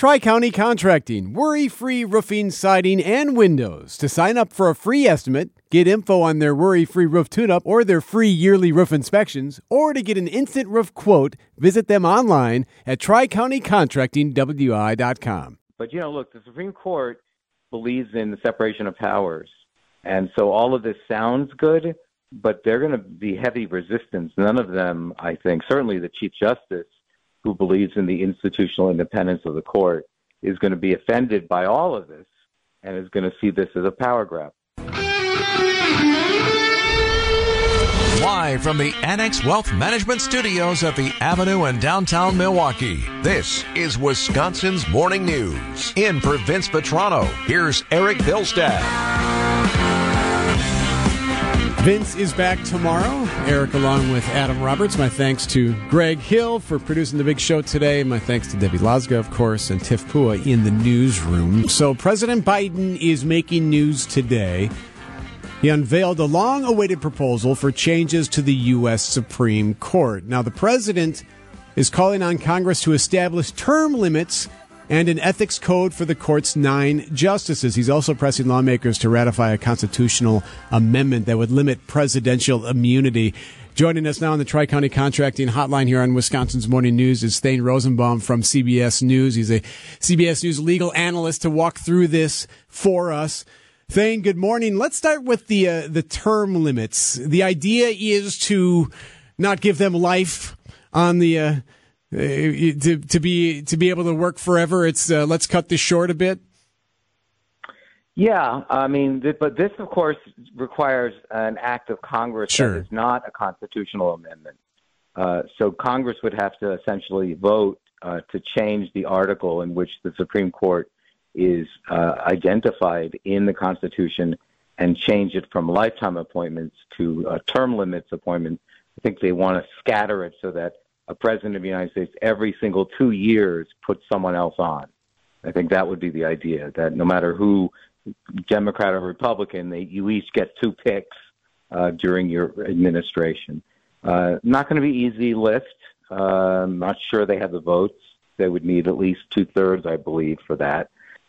Tri-County Contracting, worry-free roofing, siding, and windows. To sign up for a free estimate, get info on their worry-free roof tune-up or their free yearly roof inspections, or to get an instant roof quote, visit them online at tricountycontractingwi.com. But, look, the Supreme Court believes in the separation of powers. And so all of this sounds good, but they're going to be heavy resistance. None of them, I think, certainly the Chief Justice, who believes in the institutional independence of the court, is going to be offended by all of this and is going to see this as a power grab. Live from the Annex Wealth Management Studios at the Avenue in downtown Milwaukee, this is Wisconsin's Morning News. In for Vince Petrano, here's Eric Bilstad. Vince is back tomorrow. Eric along with Adam Roberts. My thanks to Greg Hill for producing the big show today. My thanks to Debbie Lozga, of course, and Tiff Pua in the newsroom. So President Biden is making news today. He unveiled a long-awaited proposal for changes to the U.S. Supreme Court. Now, the president is calling on Congress to establish term limits and an ethics code for the court's 9 justices. He's also pressing lawmakers to ratify a constitutional amendment that would limit presidential immunity. Joining us now on the Tri-County Contracting Hotline here on Wisconsin's Morning News is Thane Rosenbaum from CBS News. He's a CBS News legal analyst to walk through this for us. Thane, good morning. Let's start with the term limits. The idea is to not give them life on the to be able to work forever. It's let's cut this short a bit. Yeah, I mean, but this, of course, requires an act of Congress. Sure. That is not a constitutional amendment. So Congress would have to essentially vote to change the article in which the Supreme Court is identified in the Constitution and change it from lifetime appointments to term limits appointments. I think they want to scatter it so that a president of the United States every single 2 years puts someone else on. I think that would be the idea, that no matter who, Democrat or Republican, you each get 2 picks during your administration. Not going to be easy lift. I'm not sure they have the votes. They would need at least 2/3, I believe, for that.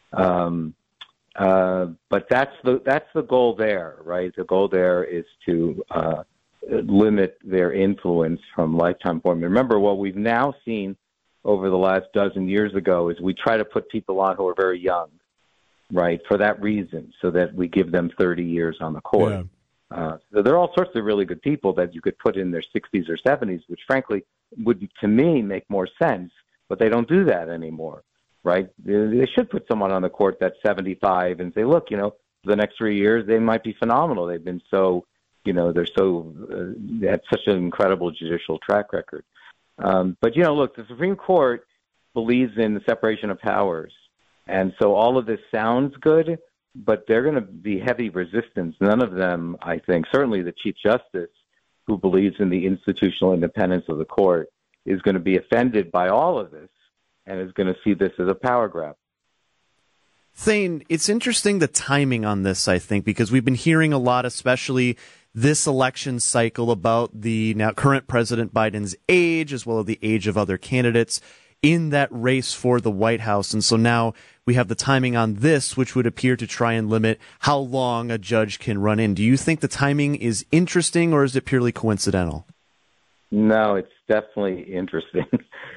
But that's the goal there, right? The goal there is to limit their influence from lifetime appointment. Remember, what we've now seen over the last dozen years ago is we try to put people on who are very young, right, for that reason, so that we give them 30 years on the court. Yeah. So there are all sorts of really good people that you could put in their 60s or 70s, which frankly would, to me, make more sense, but they don't do that anymore, right? They should put someone on the court that's 75 and say, look, for the next 3 years, they might be phenomenal. They've been so, they have such an incredible judicial track record. But, look, the Supreme Court believes in the separation of powers. And so all of this sounds good, but they're going to be heavy resistance. None of them, I think, certainly the Chief Justice, who believes in the institutional independence of the court, is going to be offended by all of this and is going to see this as a power grab. Thane, it's interesting the timing on this, I think, because we've been hearing a lot, especially this election cycle, about the now current President Biden's age, as well as the age of other candidates in that race for the White House. And so now we have the timing on this, which would appear to try and limit how long a judge can run in. Do you think the timing is interesting, or is it purely coincidental? No, it's definitely interesting.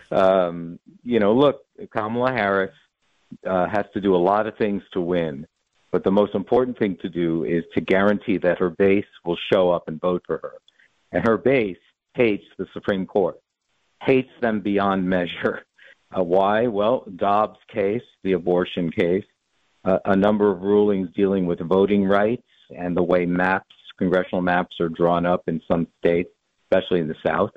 Look, Kamala Harris has to do a lot of things to win. But the most important thing to do is to guarantee that her base will show up and vote for her. And her base hates the Supreme Court, hates them beyond measure. Why? Well, Dobbs' case, the abortion case, a number of rulings dealing with voting rights and the way congressional maps are drawn up in some states, especially in the South.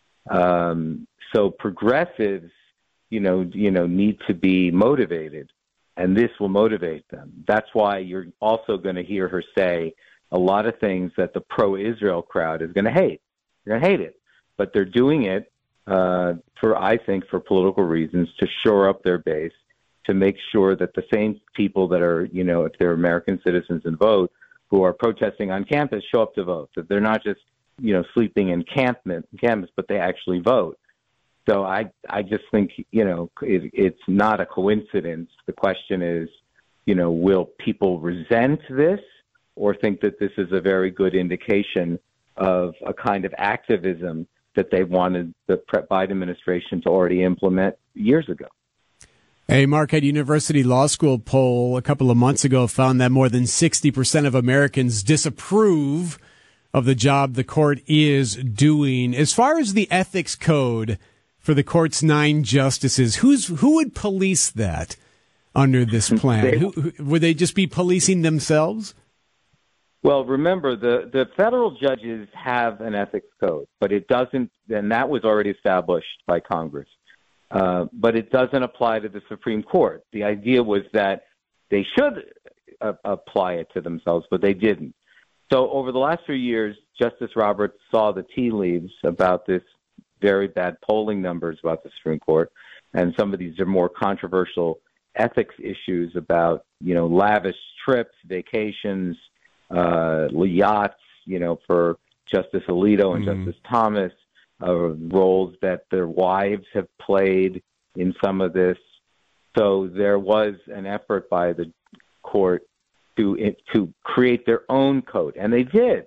So progressives, need to be motivated. And this will motivate them. That's why you're also going to hear her say a lot of things that the pro-Israel crowd is going to hate. They're going to hate it. But they're doing it for political reasons, to shore up their base, to make sure that the same people that are, if they're American citizens and vote, who are protesting on campus, show up to vote. That they're not just, sleeping in campus, but they actually vote. So I just think, it's not a coincidence. The question is, will people resent this or think that this is a very good indication of a kind of activism that they wanted the Biden administration to already implement years ago? A Marquette University Law School poll a couple of months ago found that more than 60% of Americans disapprove of the job the court is doing. As far as the ethics code for the court's 9 justices, who would police that under this plan? Would they just be policing themselves? Well, remember, the federal judges have an ethics code, but it doesn't, and that was already established by Congress. But it doesn't apply to the Supreme Court. The idea was that they should apply it to themselves, but they didn't. So over the last few years, Justice Roberts saw the tea leaves about this very bad polling numbers about the Supreme Court, and some of these are more controversial ethics issues about, lavish trips, vacations, yachts, for Justice Alito and Justice Thomas, roles that their wives have played in some of this. So there was an effort by the court to create their own code, and they did.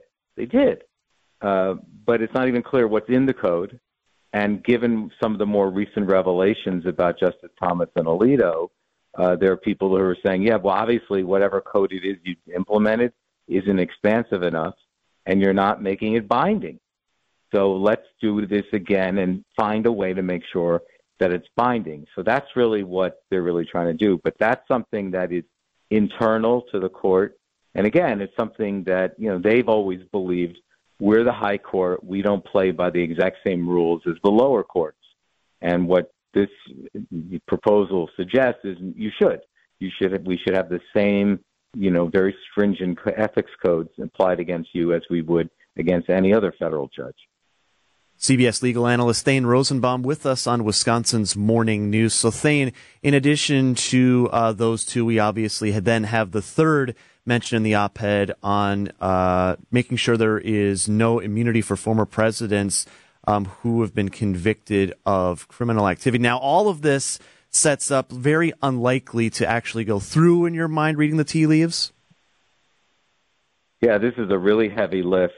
But it's not even clear what's in the code. And given some of the more recent revelations about Justice Thomas and Alito, there are people who are saying, yeah, well, obviously whatever code it is you implemented isn't expansive enough, and you're not making it binding. So let's do this again and find a way to make sure that it's binding. So that's really what they're really trying to do. But that's something that is internal to the court. And again, it's something that, they've always believed, we're the high court. We don't play by the exact same rules as the lower courts. And what this proposal suggests is we should have the same, very stringent ethics codes applied against you as we would against any other federal judge. CBS legal analyst Thane Rosenbaum with us on Wisconsin's Morning News. So Thane, in addition to those two, we obviously then have the third mention in the op-ed on making sure there is no immunity for former presidents who have been convicted of criminal activity. Now, all of this sets up very unlikely to actually go through in your mind, reading the tea leaves? Yeah, this is a really heavy lift.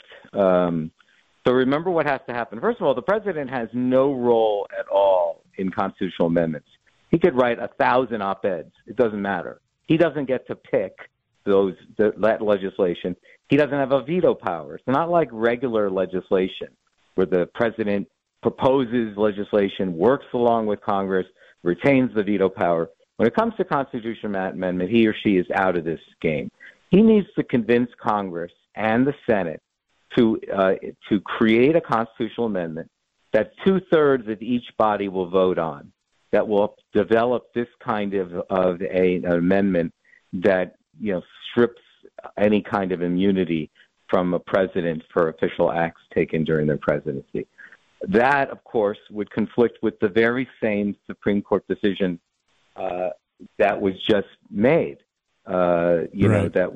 So remember what has to happen. First of all, the president has no role at all in constitutional amendments. He could write 1,000 op-eds. It doesn't matter. He doesn't get to pick that legislation. He doesn't have a veto power. It's not like regular legislation where the president proposes legislation, works along with Congress, retains the veto power. When it comes to constitutional amendment, he or she is out of this game. He needs to convince Congress and the Senate to create a constitutional amendment that 2/3 of each body will vote on, that will develop this kind of an amendment that strips any kind of immunity from a president for official acts taken during their presidency. That, of course, would conflict with the very same Supreme Court decision that was just made. Right. That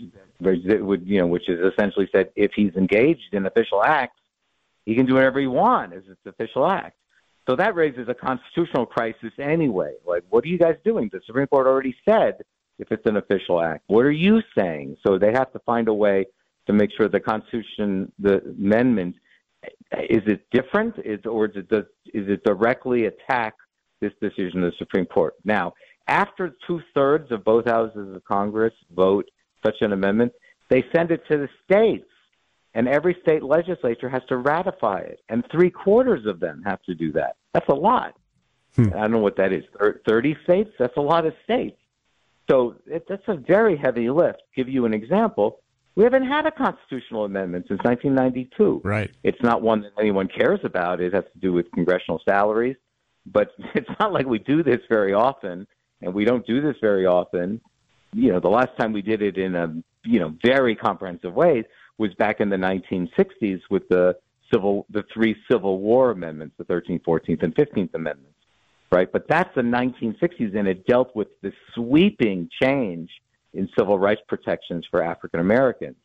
which is essentially said if he's engaged in official acts, he can do whatever he wants as its official act. So that raises a constitutional crisis anyway. Like, what are you guys doing? The Supreme Court already said if it's an official act. What are you saying? So they have to find a way to make sure the Constitution, the amendment, is it different? Does it directly attack this decision of the Supreme Court? Now, after 2/3 of both houses of Congress vote such an amendment, they send it to the states, and every state legislature has to ratify it, and 3/4 of them have to do that. That's a lot. I don't know what that is. 30 states? That's a lot of states. So that's a very heavy lift. Give you an example. We haven't had a constitutional amendment since 1992. Right. It's not one that anyone cares about. It has to do with congressional salaries, but it's not like we do this very often, and we don't do this very often. The last time we did it in a very comprehensive way was back in the 1960s with the 3 Civil War amendments, the 13th, 14th, and 15th Amendments, right? But that's the 1960s, and it dealt with the sweeping change in civil rights protections for African Americans.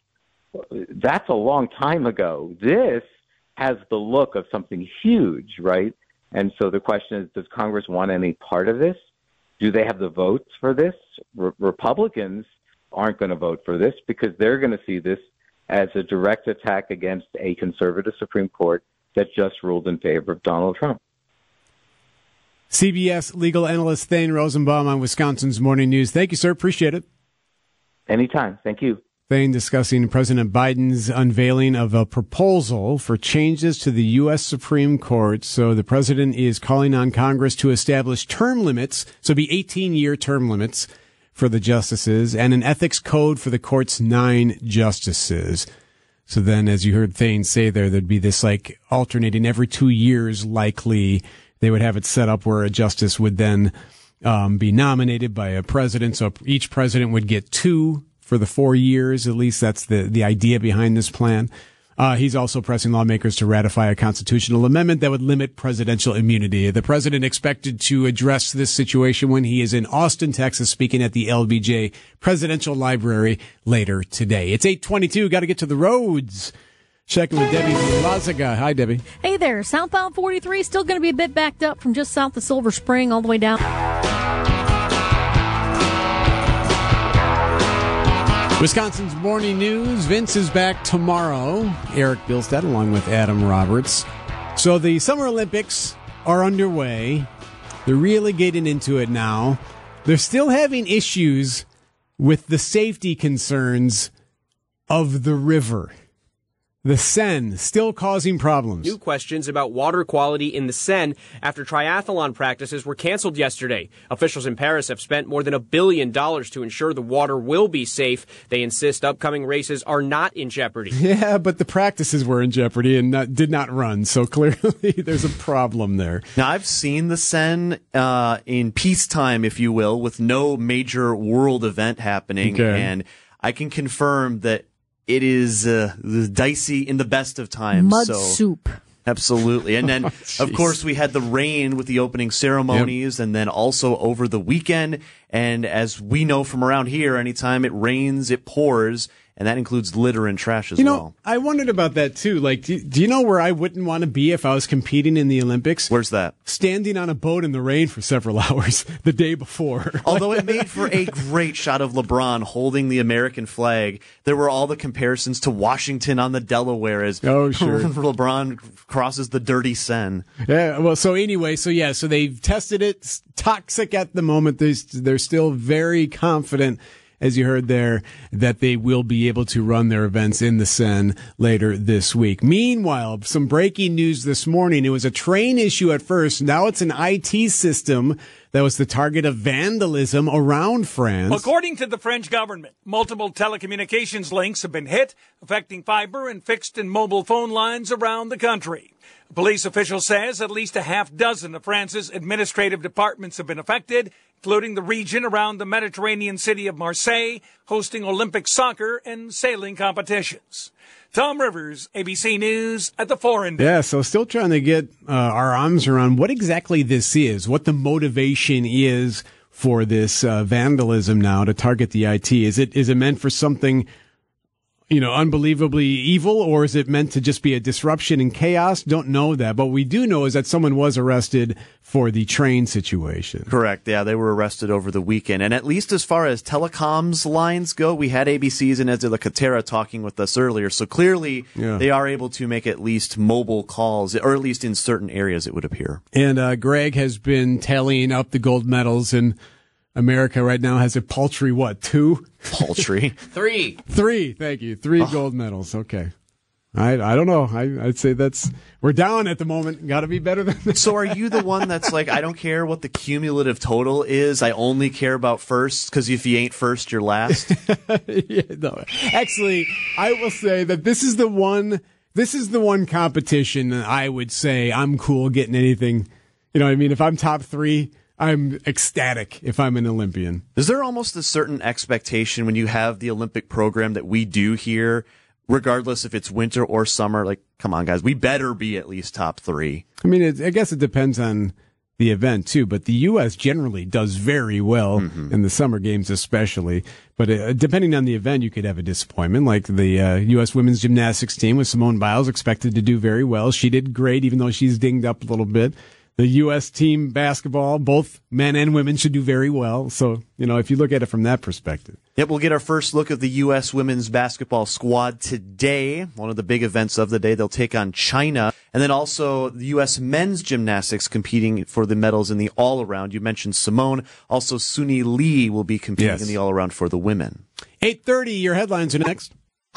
That's a long time ago. This has the look of something huge, right? And so the question is, does Congress want any part of this? Do they have the votes for this? Republicans aren't going to vote for this because they're going to see this as a direct attack against a conservative Supreme Court that just ruled in favor of Donald Trump. CBS legal analyst Thane Rosenbaum on Wisconsin's Morning News. Thank you, sir. Appreciate it. Anytime. Thank you. Thane discussing President Biden's unveiling of a proposal for changes to the U.S. Supreme Court. So the president is calling on Congress to establish term limits, so it'd be 18-year term limits for the justices, and an ethics code for the court's 9 justices. So then, as you heard Thane say there'd be this like alternating every 2 years likely. They would have it set up where a justice would then be nominated by a president. So each president would get 2 for the 4 years. At least that's the idea behind this plan. He's also pressing lawmakers to ratify a constitutional amendment that would limit presidential immunity. The president expected to address this situation when he is in Austin, Texas, speaking at the LBJ Presidential Library later today. It's 8:22. Got to get to the roads. Checking with Debbie Lazaga. Hi, Debbie. Hey there. Southbound 43 still going to be a bit backed up from just south of Silver Spring all the way down. Wisconsin's Morning News. Vince is back tomorrow. Eric Bilstead along with Adam Roberts. So the Summer Olympics are underway. They're really getting into it now. They're still having issues with the safety concerns of the river. The Seine still causing problems. New questions about water quality in the Seine after triathlon practices were canceled yesterday. Officials in Paris have spent more than $1 billion to ensure the water will be safe. They insist upcoming races are not in jeopardy. Yeah, but the practices were in jeopardy and did not run, so clearly there's a problem there. Now, I've seen the Seine in peacetime, if you will, with no major world event happening, and I can confirm that it is dicey in the best of times. Mud soup. Absolutely. And then, of course, we had the rain with the opening ceremonies, and then also over the weekend. And as we know from around here, anytime it rains, it pours. And that includes litter and trash as well. You know, I wondered about that, too. Like, do you know where I wouldn't want to be if I was competing in the Olympics? Where's that? Standing on a boat in the rain for several hours the day before. Although it made for a great shot of LeBron holding the American flag. There were all the comparisons to Washington on the Delaware as LeBron crosses the dirty Seine. Yeah, well, so anyway, so they've tested it. It's toxic at the moment. They're still very confident, as you heard there, that they will be able to run their events in the Seine later this week. Meanwhile, some breaking news this morning. It was a train issue at first. Now it's an IT system that was the target of vandalism around France. According to the French government, multiple telecommunications links have been hit, affecting fiber and fixed and mobile phone lines around the country. A police official says at least a half dozen of France's administrative departments have been affected, including the region around the Mediterranean city of Marseille, hosting Olympic soccer and sailing competitions. Tom Rivers, ABC News at the Foreign. Yeah, so still trying to get our arms around what exactly this is, what the motivation is for this vandalism now to target the IT. Is it meant for something, unbelievably evil, or is it meant to just be a disruption and chaos? Don't know that. But what we do know is that someone was arrested for the train situation. Correct. Yeah, they were arrested over the weekend. And at least as far as telecoms lines go, we had ABC's Inez de la Catera talking with us earlier. So clearly they are able to make at least mobile calls, or at least in certain areas, it would appear. And Greg has been tallying up the gold medals, and America right now has a paltry, 2? Paltry. 3. 3, thank you. 3 gold medals. Okay. I don't know. I'd say we're down at the moment. Got to be better than this. So are you the one that's like, I don't care what the cumulative total is. I only care about first, because if you ain't first, you're last. No. Actually, I will say that this is the one competition that I would say I'm cool getting anything. You know what I mean? If I'm top 3, I'm ecstatic if I'm an Olympian. Is there almost a certain expectation when you have the Olympic program that we do here, regardless if it's winter or summer? Like, come on, guys, we better be at least top 3. I mean, I guess it depends on the event, too. But the U.S. generally does very well in the summer games especially. But depending on the event, you could have a disappointment. Like the U.S. women's gymnastics team with Simone Biles expected to do very well. She did great, even though she's dinged up a little bit. the U.S. team basketball, both men and women, should do very well. So, if you look at it from that perspective. Yep, we'll get our first look of the U.S. women's basketball squad today. One of the big events of the day. They'll take on China. And then also the U.S. men's gymnastics competing for the medals in the all-around. You mentioned Simone. Also, Suni Lee will be competing in the all-around for the women. 8:30, your headlines are next.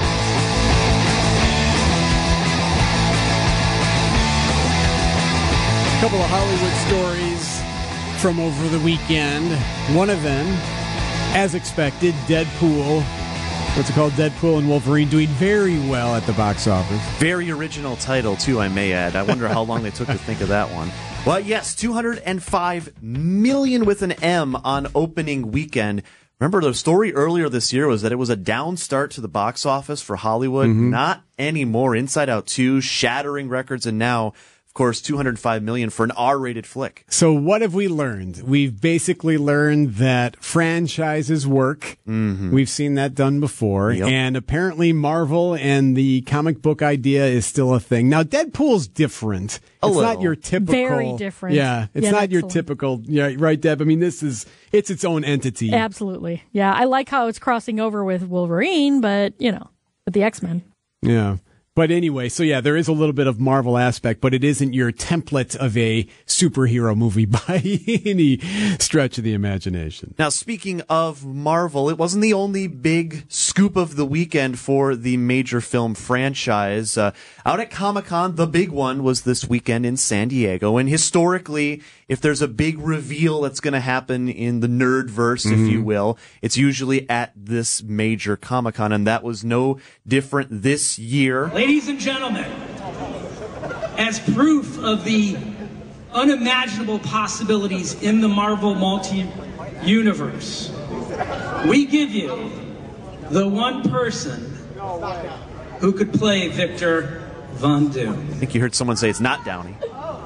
A couple of Hollywood stories from over the weekend. One of them, as expected, Deadpool. What's it called? Deadpool and Wolverine doing very well at the box office. Very original title, too, I may add. I wonder how long they took to think of that one. Well, yes, $205 million with an M on opening weekend. Remember, the story earlier this year was that it was a down start to the box office for Hollywood. Not anymore. Inside Out 2, shattering records, and now, of course, $205 million for an R-rated flick. So what have we learned? We've basically learned that franchises work. We've seen that done before. Yep. And apparently Marvel and the comic book idea is still a thing. Now, Deadpool's different. It's not your typical... Very different. Yeah, it's not your typical... Yeah, right, Deb? I mean, it's its own entity. Absolutely. Yeah, I like how it's crossing over with Wolverine, but, with the X-Men. Yeah. But anyway, so yeah, there is a little bit of Marvel aspect, but it isn't your template of a superhero movie by any stretch of the imagination. Now, speaking of Marvel, it wasn't the only big scoop of the weekend for the major film franchise. Out at Comic-Con, the big one was this weekend in San Diego. And historically, if there's a big reveal that's going to happen in the nerdverse, if you will, it's usually at this major Comic-Con. And that was no different this year. Ladies and gentlemen, as proof of the unimaginable possibilities in the Marvel multi-universe, we give you the one person who could play Victor Von Doom. I think you heard someone say it's not Downey.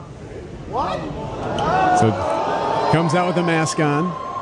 So comes out with a mask on.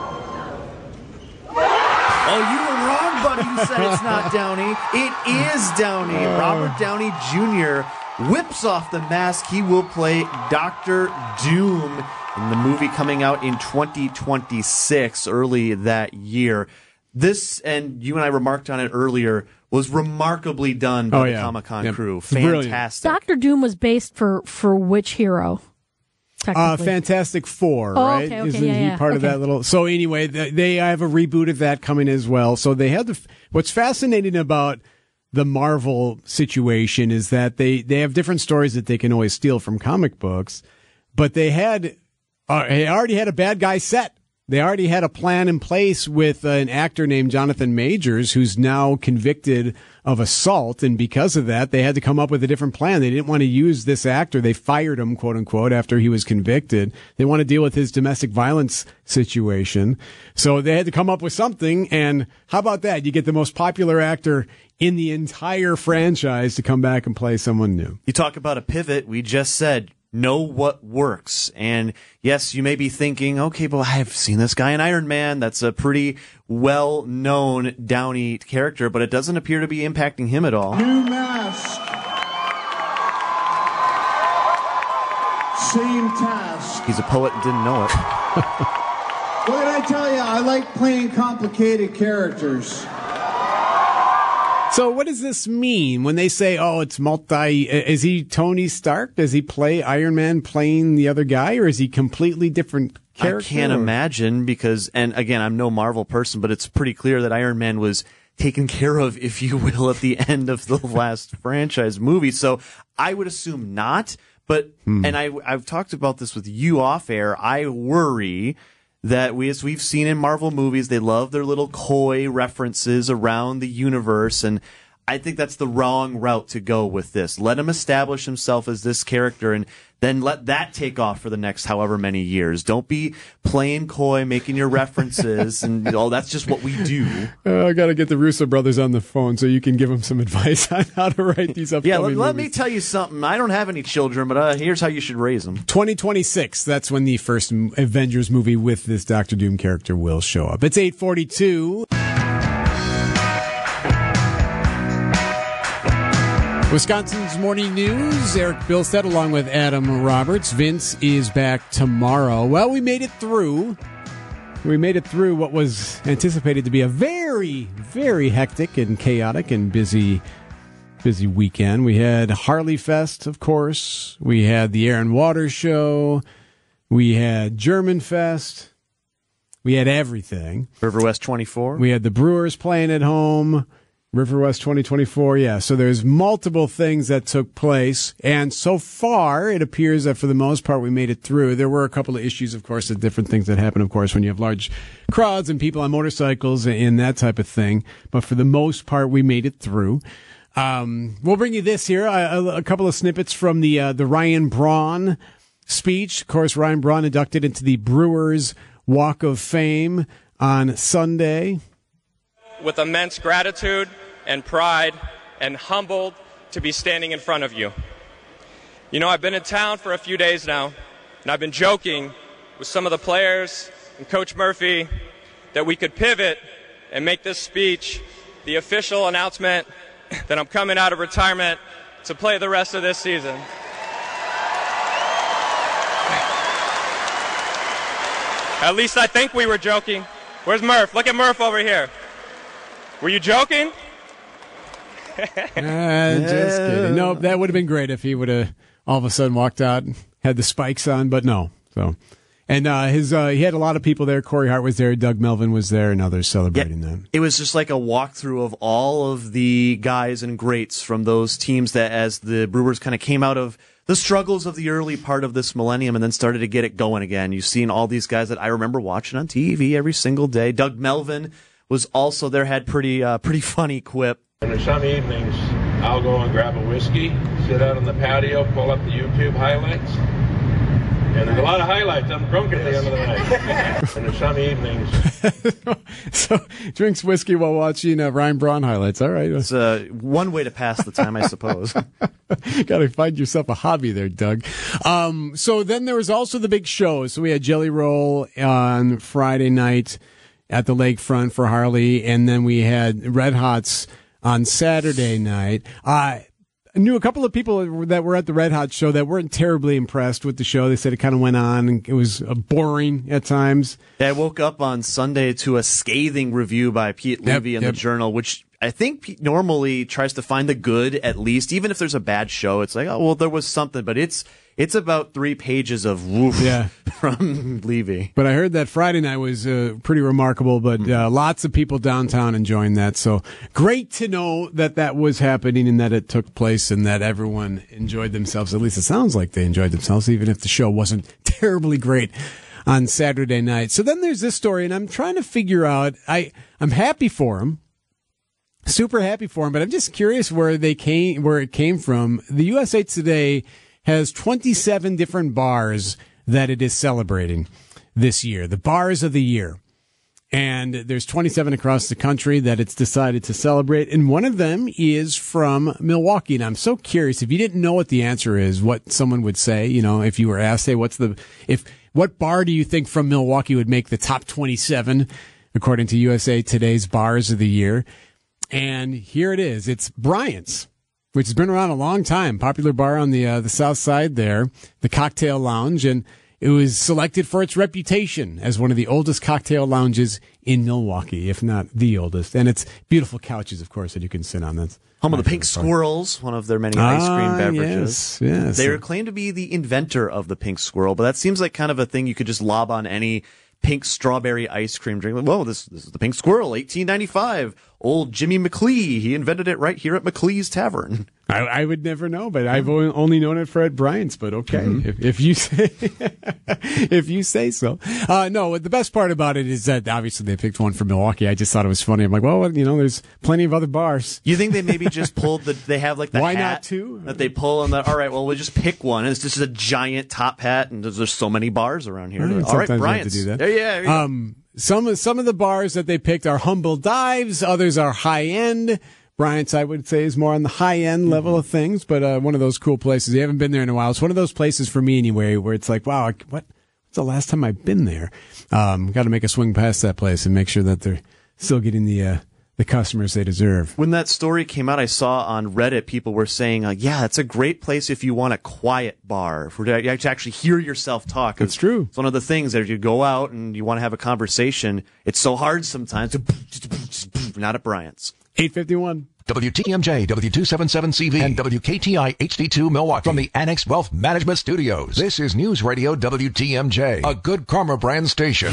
Oh, you were wrong, buddy. You said it's not Downey. It is Downey. Robert Downey Jr. whips off the mask. He will play Dr. Doom in the movie coming out in 2026, early that year. This, and you and I remarked on it earlier, was remarkably done by the Comic-Con crew. Fantastic. Dr. Doom was based for which hero? Fantastic Four, right? Okay, Isn't he part of that little? So anyway, they have a reboot of that coming as well. So they had what's fascinating about the Marvel situation is that they have different stories that they can always steal from comic books, but they already had a bad guy set. They already had a plan in place with an actor named Jonathan Majors, who's now convicted of assault. And because of that, they had to come up with a different plan. They didn't want to use this actor. They fired him, quote unquote, after he was convicted. They want to deal with his domestic violence situation. So they had to come up with something. And how about that? You get the most popular actor in the entire franchise to come back and play someone new. You talk about a pivot. We just said, know what works. And yes, you may be thinking, okay, but I've seen this guy in Iron Man. That's a pretty well-known Downey character, but it doesn't appear to be impacting him at all. New mask. Same task. He's a poet and didn't know it. What did I tell you? I like playing complicated characters. So what does this mean when they say, oh, it's is he Tony Stark? Does he play Iron Man playing the other guy, or is he completely different character? I can't imagine because, and again, I'm no Marvel person, but it's pretty clear that Iron Man was taken care of, if you will, at the end of the last franchise movie. So I would assume not, but, and I've talked about this with you off air, I worry that as we've seen in Marvel movies, they love their little coy references around the universe, and I think that's the wrong route to go with this. Let him establish himself as this character, and then let that take off for the next however many years. Don't be playing coy, making your references, and that's just what we do. I got to get the Russo brothers on the phone so you can give them some advice on how to write these upcoming movies. Let me tell you something. I don't have any children, but here's how you should raise them. 2026, that's when the first Avengers movie with this Dr. Doom character will show up. It's 8:42. Wisconsin's Morning News, Eric Bilstead along with Adam Roberts. Vince is back tomorrow. Well, we made it through. We made it through what was anticipated to be a very, very hectic and chaotic and busy weekend. We had Harley Fest, of course. We had the Air and Water Show. We had German Fest. We had everything. River West 24. We had the Brewers playing at home. River West 2024, yeah. So there's multiple things that took place. And so far, it appears that for the most part, we made it through. There were a couple of issues, of course, of different things that happen, of course, when you have large crowds and people on motorcycles and that type of thing. But for the most part, we made it through. We'll bring you this here, a couple of snippets from the Ryan Braun speech. Of course, Ryan Braun inducted into the Brewers Walk of Fame on Sunday. With immense gratitude and pride and humbled to be standing in front of you. You know, I've been in town for a few days now, and I've been joking with some of the players and Coach Murphy that we could pivot and make this speech the official announcement that I'm coming out of retirement to play the rest of this season. At least I think we were joking. Where's Murph? Look at Murph over here. Were you joking? Just kidding. No, that would have been great if he would have all of a sudden walked out and had the spikes on, but no. So, and he had a lot of people there. Corey Hart was there, Doug Melvin was there, and others celebrating that. It was just like a walkthrough of all of the guys and greats from those teams that, as the Brewers kind of came out of the struggles of the early part of this millennium and then started to get it going again. You've seen all these guys that I remember watching on TV every single day. Doug Melvin was also there, had pretty funny quip. And there's some evenings I'll go and grab a whiskey, sit out on the patio, pull up the YouTube highlights. And there's a lot of highlights. I'm drunk at the end of the night. And there's some evenings. So drinks whiskey while watching Ryan Braun highlights. All right. It's one way to pass the time, I suppose. Got to find yourself a hobby there, Doug. So then there was also the big show. So we had Jelly Roll on Friday night at the lakefront for Harley, and then we had Red Hots on Saturday night. I knew a couple of people that were at the Red Hot show that weren't terribly impressed with the show. They said it kind of went on, and it was boring at times. Yeah, I woke up on Sunday to a scathing review by Pete Levy in the Journal, which I think Pete normally tries to find the good, at least. Even if there's a bad show, it's like, oh, well, there was something, but it's about 3 pages of woof from Levy. But I heard that Friday night was pretty remarkable, but lots of people downtown enjoying that. So great to know that was happening and that it took place and that everyone enjoyed themselves. At least it sounds like they enjoyed themselves, even if the show wasn't terribly great on Saturday night. So then there's this story, and I'm trying to figure out, I'm happy for him. Super happy for him, but I'm just curious where it came from. The USA Today has 27 different bars that it is celebrating this year, the bars of the year. And there's 27 across the country that it's decided to celebrate. And one of them is from Milwaukee. And I'm so curious, if you didn't know what the answer is, what someone would say, if you were asked, hey, what bar do you think from Milwaukee would make the top 27 according to USA Today's bars of the year? And here it is. It's Bryant's, which has been around a long time. Popular bar on the south side there, the Cocktail Lounge. And it was selected for its reputation as one of the oldest cocktail lounges in Milwaukee, if not the oldest. And it's beautiful couches, of course, that you can sit on. That's home of the Pink Squirrels, one of their many ice cream beverages. Yes. They are claimed to be the inventor of the Pink Squirrel, but that seems like kind of a thing you could just lob on any pink strawberry ice cream drink. Whoa, this is the Pink Squirrel, 1895. Old Jimmy McLee, he invented it right here at McLee's Tavern. I would never know, but I've only known it for at Bryant's. But okay, if you say if you say so. No, the best part about it is that obviously they picked one from Milwaukee. I just thought it was funny. I'm like, well, there's plenty of other bars. You think they maybe just pulled they have like the why hat not two that they pull on the. All right, well, we'll just pick one. It's just a giant top hat, and there's so many bars around here. All right, Bryant's. To do that. Yeah. Some of the bars that they picked are humble dives. Others are high end. Bryant's, I would say, is more on the high end level of things, but one of those cool places. You haven't been there in a while. It's one of those places for me anyway, where it's like, wow, what's the last time I've been there? Got to make a swing past that place and make sure that they're still getting the the customers they deserve. When that story came out, I saw on Reddit people were saying, yeah, it's a great place if you want a quiet bar, for to actually hear yourself talk. It's true. It's one of the things that if you go out and you want to have a conversation, it's so hard sometimes to not at Bryant's. 8:51. WTMJ, W277CV, and WKTI HD2 Milwaukee from the Annex Wealth Management Studios. This is News Radio WTMJ, a Good Karma brand station.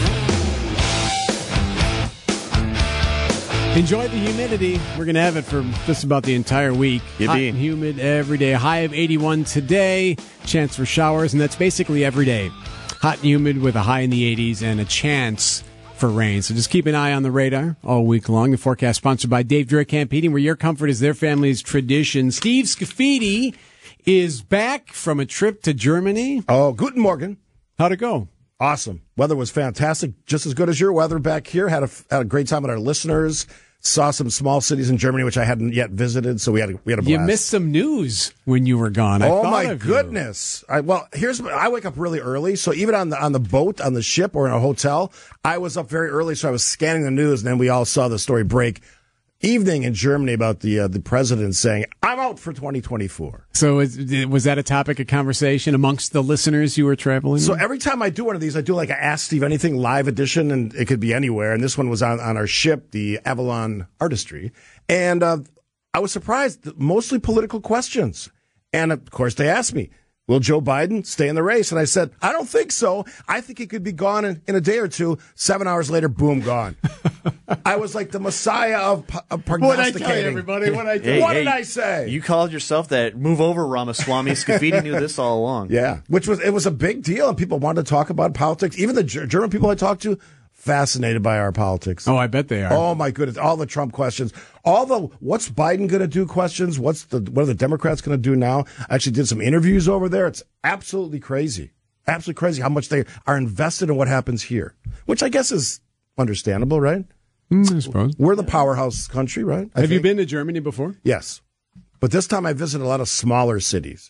Enjoy the humidity. We're going to have it for just about the entire week. Hot and humid every day. High of 81 today. Chance for showers, and that's basically every day. Hot and humid with a high in the 80s and a chance for rain. So just keep an eye on the radar all week long. The forecast sponsored by Dave Durikamp Heating, where your comfort is their family's tradition. Steve Scafidi is back from a trip to Germany. Oh, guten Morgen. How'd it go? Awesome. Weather was fantastic. Just as good as your weather back here. Had a great time with our listeners. Saw some small cities in Germany, which I hadn't yet visited, so we had a blast. You missed some news when you were gone. Oh my goodness! I wake up really early, so even on the boat, on the ship, or in a hotel, I was up very early, so I was scanning the news, and then we all saw the story break. Evening in Germany about the president saying, "I'm out for 2024." So was that a topic of conversation amongst the listeners you were traveling with? So every time I do one of these, I do like a Ask Steve Anything live edition, and it could be anywhere. And this one was on our ship, the Avalon Artistry. And I was surprised, mostly political questions. And of course, they asked me, will Joe Biden stay in the race? And I said, I don't think so. I think he could be gone in a day or two. 7 hours later, boom, gone. I was like the messiah of prognosticating. What did I tell you, everybody? What did I say? You called yourself that. Move over, Ramaswamy. Scafidi knew this all along. Yeah, it was a big deal, and people wanted to talk about politics. Even the German people I talked to, fascinated by our politics. Oh, I bet they are. Oh my goodness, all the Trump questions, all the what's Biden going to do questions, what are the Democrats going to do now? I actually did some interviews over there. It's absolutely crazy how much they are invested in what happens here, which I guess is understandable, right? I suppose. We're the powerhouse country, right? Have you been to Germany before? Yes. But this time I visited a lot of smaller cities,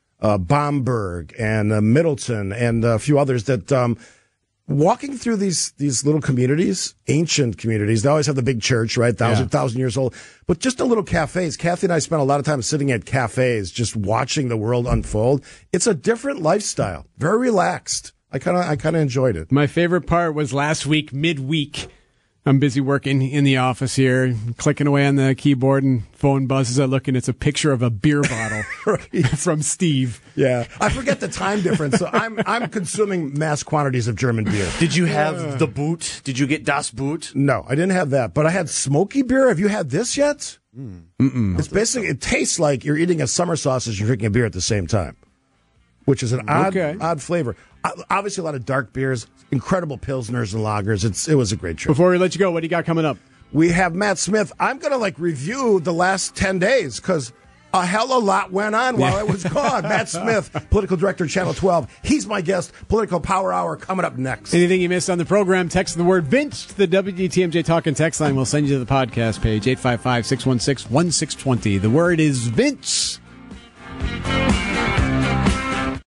Bamberg and Middleton and a few others that walking through these little communities, ancient communities, they always have the big church, right? Thousand years old. But just the little cafes. Kathy and I spent a lot of time sitting at cafes, just watching the world unfold. It's a different lifestyle. Very relaxed. I kind of enjoyed it. My favorite part was last week, midweek. I'm busy working in the office here, clicking away on the keyboard, and phone buzzes. I look, and it's a picture of a beer bottle from Steve. Yeah, I forget the time difference, so I'm consuming mass quantities of German beer. Did you have the Boot? Did you get Das Boot? No, I didn't have that, but I had smoky beer. Have you had this yet? It's basically, it tastes like you're eating a summer sausage and drinking a beer at the same time, which is an odd flavor. Obviously, a lot of dark beers, incredible pilsners and lagers. It was a great trip. Before we let you go, what do you got coming up? We have Matt Smith. I'm going to review the last 10 days because a hell of a lot went on while I was gone. Matt Smith, political director, Channel 12. He's my guest. Political Power Hour coming up next. Anything you missed on the program, text the word Vince to the WTMJ Talk and Text line. We'll send you to the podcast page, 855-616-1620. The word is Vince.